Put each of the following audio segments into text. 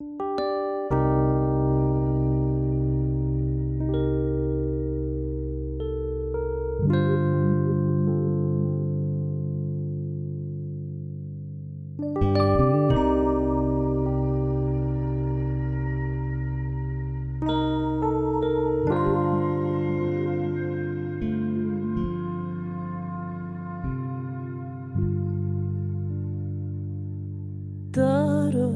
تعرف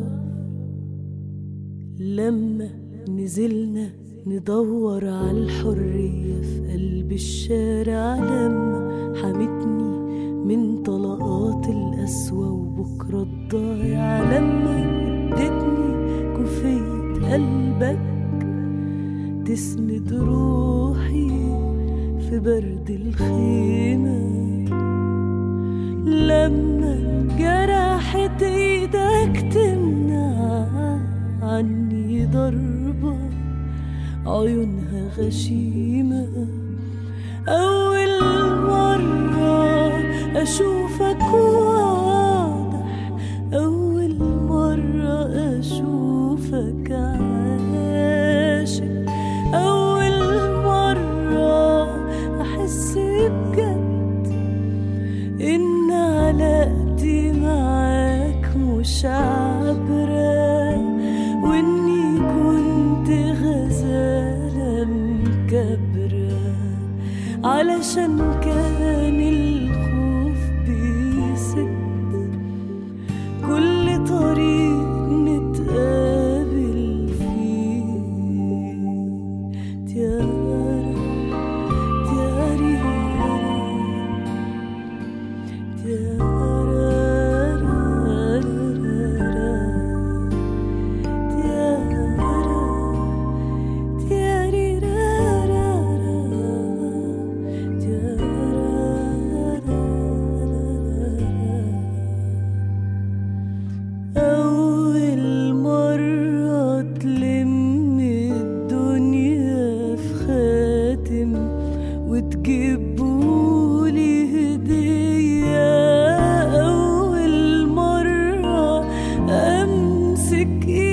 لما نزلنا ندور على الحرية في قلب الشارع، لما حمتني من طلقات القسوة وبكرة الضايع، لما ادتني كوفية قلبك تسند روحي في برد الخيمة، لما جرحت ايدك تمنع عني ضربة عيونها غشيمة، أول مرة أشوفك واضح، أول مرة أشوفك عاشق، أول مرة أحس بجد إن علاقتي معاك مش عبرة، وإني كنت غزالة مكبرة، علشان كان الخوف بيسد كل طريق نتقابل فيه. تيارا تياري أول مرة تلم الدنيا في خاتم وتجيبولي هدية، أول مرة أمسك